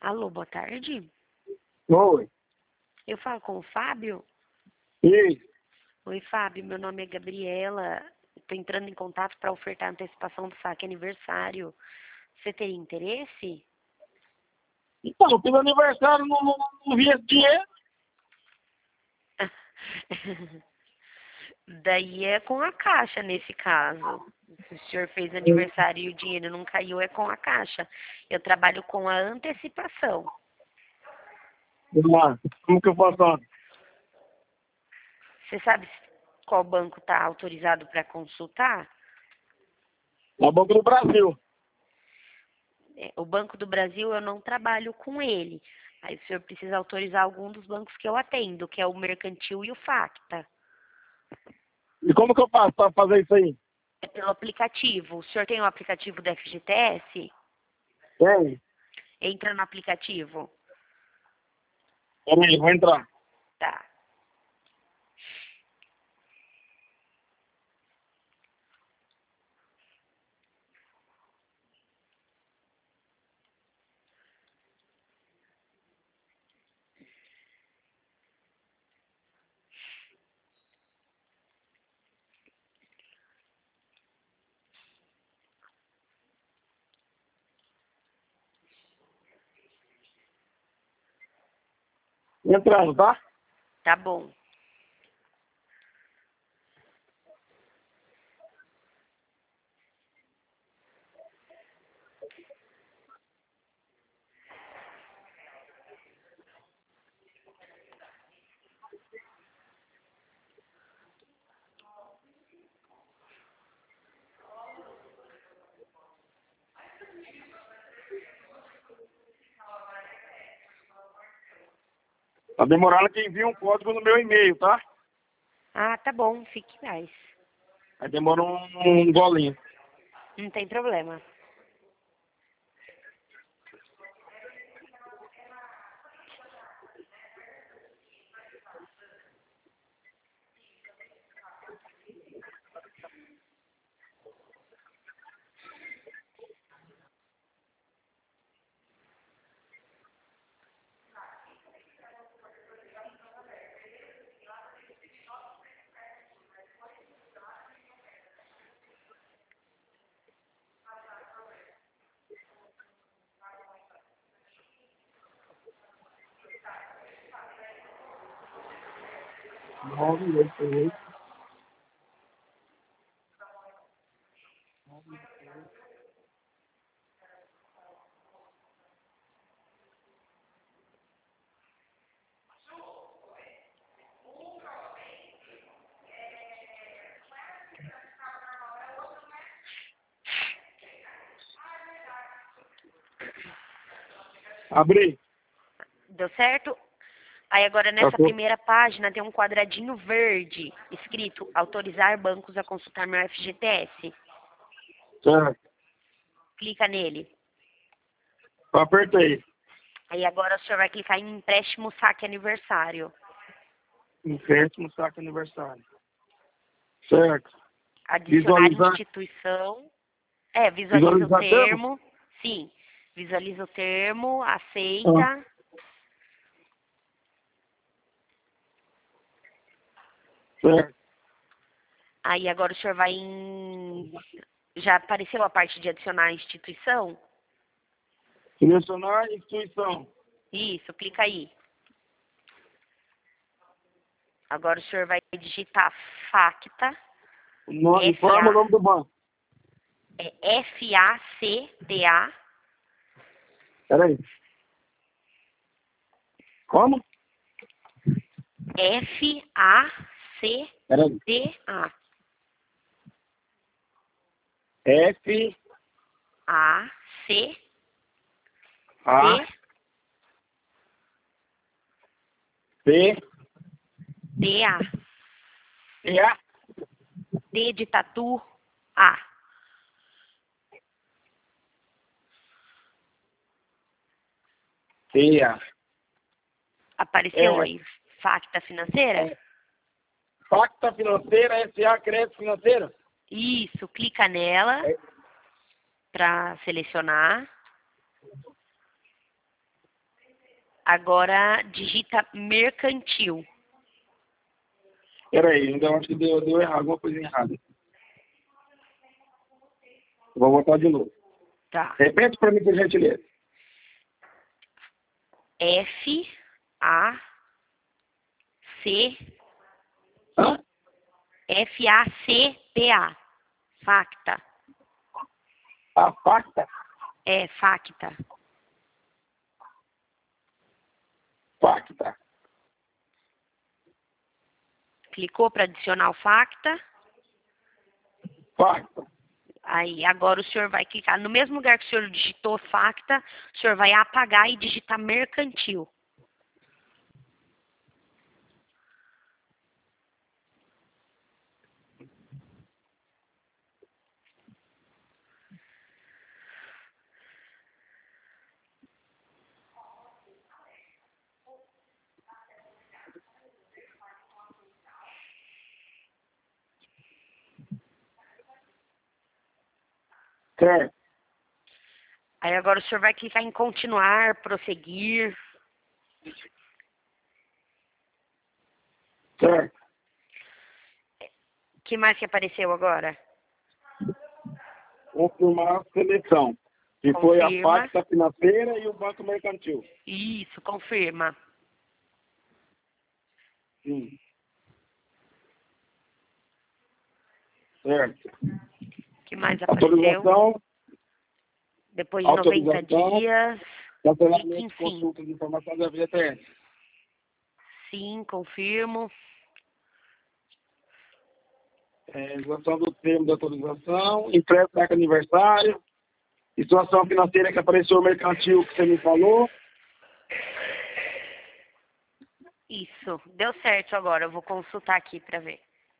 Alô, boa tarde. Oi. Eu falo com o Fábio? Isso. Oi, Fábio, meu nome é Gabriela. Estou entrando em contato para ofertar antecipação do saque aniversário. Você teria interesse? Então, eu fiz aniversário, não vi esse dinheiro. Daí é com a Caixa nesse caso. Se o senhor fez aniversário e o dinheiro não caiu, é com a Caixa. Eu trabalho com a antecipação. Vamos lá. Como que eu faço? Você sabe qual banco está autorizado para consultar? Na Banco do Brasil. O Banco do Brasil eu não trabalho com ele. Aí o senhor precisa autorizar algum dos bancos que eu atendo, que é o Mercantil e o Facta. E como que eu faço para fazer isso aí? É pelo aplicativo. O senhor tem o aplicativo do FGTS? Tem. Entra no aplicativo. Peraí, vou entrar. Tá. Entrando, tá? Tá bom. Tá demorando que envia um código no meu e-mail, tá? Ah, tá bom. Fique mais. Aí demora um golinho. Não tem problema. Nove, oito, oito. Abri. Deu certo? Aí agora Tá nessa tudo primeira página tem um quadradinho verde escrito autorizar bancos a consultar meu FGTS. certo. Clica nele. Apertei. Aí agora o senhor vai clicar em empréstimo saque aniversário. Empréstimo saque aniversário. Certo. Adicionar Visualizar. instituição. Visualiza o Visualizar termo? termo. Sim. Visualiza o termo, Ah, aceita. certo. Aí agora o senhor vai em. Já apareceu a parte de adicionar a instituição? Selecionar instituição. Isso, clica aí. Agora o senhor vai digitar Facta. Informa o nome do banco. Facta. Peraí. Como? Peraí. Facta. F, A-C-D-A. A, P, E, A, D de tatu, A. T, A. Apareceu aí Facta Financeira? Facta Financeira, S.A. Crédito Financeiro. Isso, clica nela para selecionar. Agora digita mercantil. Peraí, ainda acho que deu errado, alguma coisa errada. Vou botar de novo. Tá. Repete para mim, por gentileza. F-A-C... Hã? F-A-C-T-A. Facta. A facta? É, facta. Facta. Clicou para adicionar o facta. Facta. Aí, agora o senhor vai clicar no mesmo lugar que o senhor digitou facta, o senhor vai apagar e digitar mercantil. Certo. Aí agora o senhor vai clicar em continuar, prosseguir. Certo. O que mais que apareceu agora? Confirmar a seleção. Que foi a Confirma. facta financeira e o banco mercantil. Isso, confirma. Sim. Certo. O que mais apareceu? Autorização, Depois de 90 autorização, dias. cancelamento Clique de em sim. consulta de informação da FGTS. Sim, confirmo. Exação do termo de autorização, empréstimo da aniversário, situação financeira que apareceu o mercantil que você me falou. Isso, deu certo agora. Eu vou consultar aqui para ver.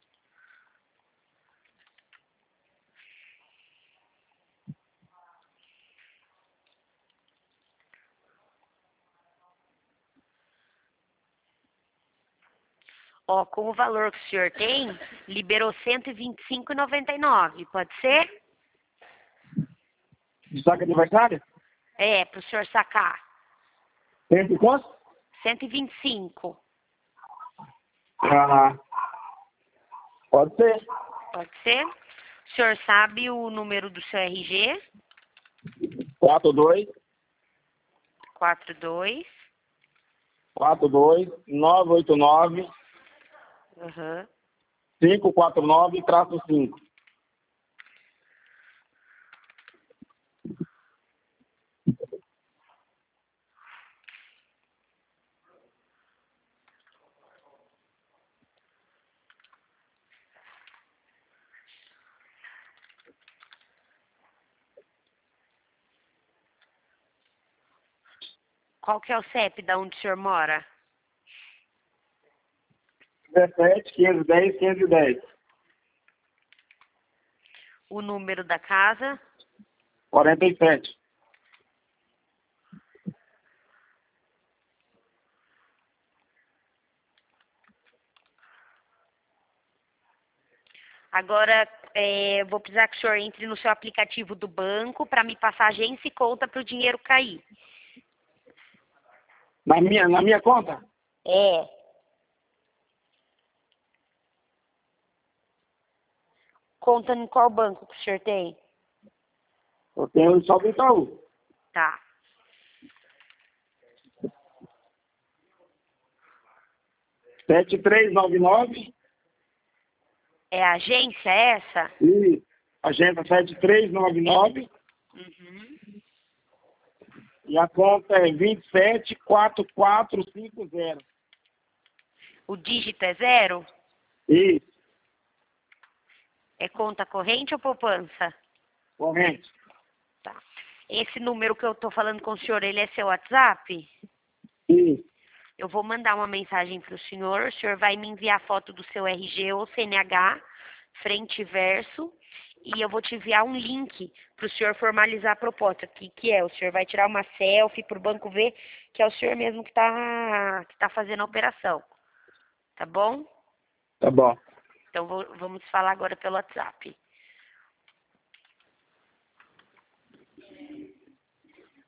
Ó, com o valor que o senhor tem, liberou R$ 125,99. Pode ser? De saque aniversário? É, para o senhor sacar. Tempo quanto? 125. Ah, pode ser. Pode ser? O senhor sabe o número do seu RG? 42 42. 42 989 Uhum. 549-5. Qual que é o CEP da onde o senhor mora? 17 510 510. O número da casa? 47. Agora, vou precisar que o senhor entre no seu aplicativo do banco para me passar agência e conta para o dinheiro cair. Na minha conta? É. Conta em qual banco que o senhor tem? Eu tenho só do Itaú. Tá. Sete três nove nove. É a agência essa? E agenda 7399. Uhum. E a conta é 274450. O dígito é 0? Isso, É conta corrente ou poupança? corrente. Tá. Esse número que eu tô falando com o senhor, ele é seu WhatsApp? Isso, Eu vou mandar uma mensagem para o senhor vai me enviar foto do seu RG ou CNH, frente e verso, e eu vou te enviar um link para o senhor formalizar a proposta, que é, o senhor vai tirar uma selfie para o banco ver que é o senhor mesmo que tá fazendo a operação, tá bom? tá bom. Então vamos falar agora pelo WhatsApp.